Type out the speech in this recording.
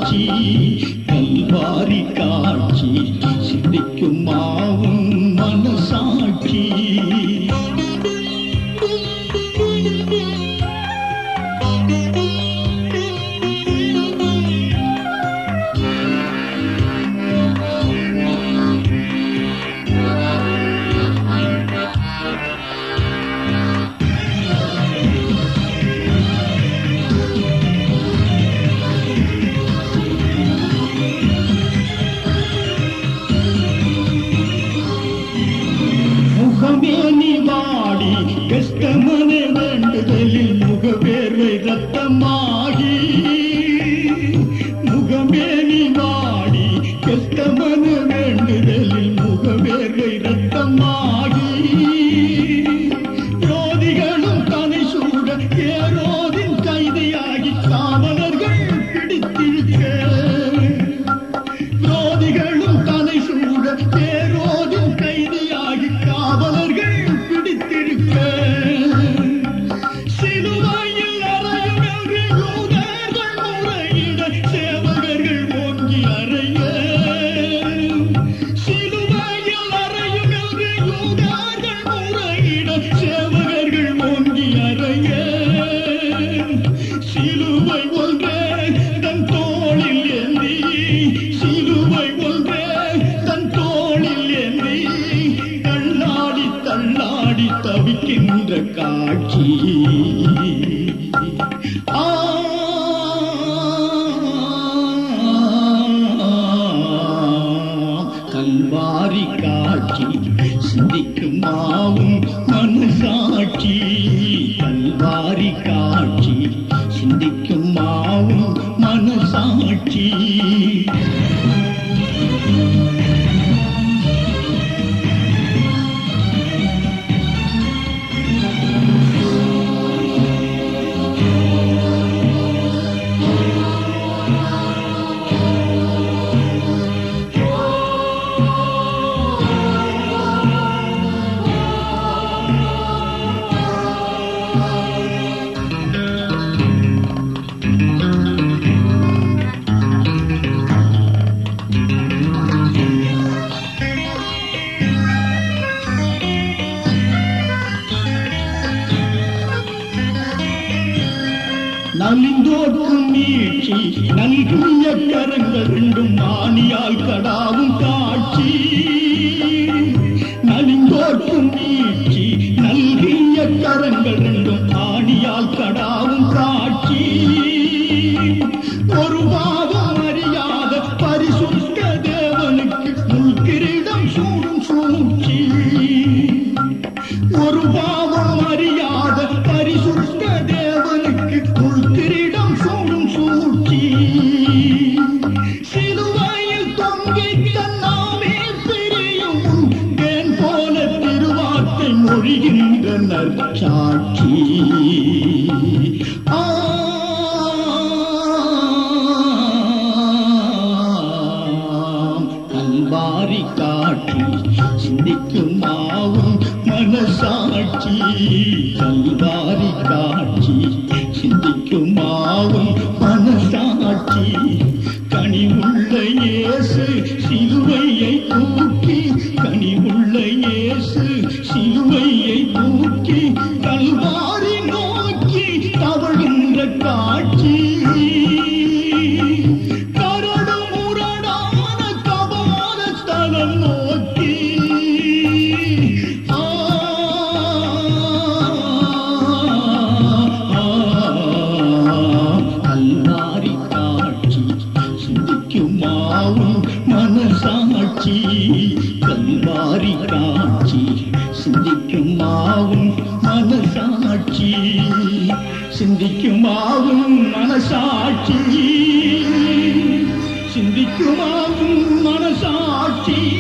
காட்சி கல்வாரி காட்சி சிந்திக்கும் மாவும் மனசாட்சி. கஷ்டமன வேண்டுதலில் முகவேர்வை ரத்தமாகி முகமேனி வாடி கஷ்டமன வேண்டுதலில் முகவேர்வை ரத்தமாகி ரோதிகளும் தனை சூட ஏரோதின் கைதியாகி காவலர்கள் பிடித்திருக்க ரோதிகளும் தனை சூட ஏரோதின் கைதியாகி காவலர்கள் சிலுவையில் அறையும் என்று யூதர்கள் முறையிட சேவகர்கள் ஓங்கி அறைய சிலுவையில் அறையும் என்று யூதர்கள் முறையிட சேவகர்கள் ஓங்கி அறைய சிலுவை ஒன்றே தன் தோளில் ஏந்தி சிலுவை ஒன்றே தன் தோளில் ஏந்தி தள்ளாடி தள்ளாடி தவிக்கின்ற காட்சி கல்வாரி காட்சி சிந்திக்கும் மாவும் மனசாட்சி கல்வாரி காட்சி சிந்திக்கும் மாவும் மனசாட்சி. நலிந்தோற்றும் நீட்சி நல்கிய கரங்கள் ரெண்டும் ஆணியால் கடாவும் காட்சி நலிந்தோற்றும் நீட்சி நல்கிய கரங்கள் ரெண்டும் ஆணியால் கடாவும் காட்சி ஒரு பாவம் அறியாத பரிசுத்த தேவனுக்கு முள்கிரீடம் சூடும் சூழ்ச்சி ஒரு பாவம் அறியாத பரிசுத்த தேவனுக்கு முள்கிரீடம் சூடும் சூழ்ச்சி சிலுவையில் தொங்கி தன்னாமே பிரியும் தேன் போல திருவார்த்தை மொழிகின்ற நற்சாட்சி கல்வாரி காட்சி சிந்திக்கும் மாவும் மனசாட்சி கல்வாரி காட்சி சிந்திக்கும் மாவும் மனசாட்சி கனிவுள்ள இயேசு சிலுவையை தூக்கி கனிவுள்ள இயேசு சிலுவையை தூக்கி கல்வாரி நோக்கி தவழ்கின்ற காட்சி கரடு முரடான கபால ஸ்தலம் நோக்கி கல்வாரி காட்சி சிந்திக்கும் மாவும் மனசாட்சி கல்வாரி காட்சி சிந்திக்கும் மாவும் மனசாட்சி சிந்திக்கும் மாவும் மனசாட்சி சிந்திக்கும் மாவும் மனசாட்சி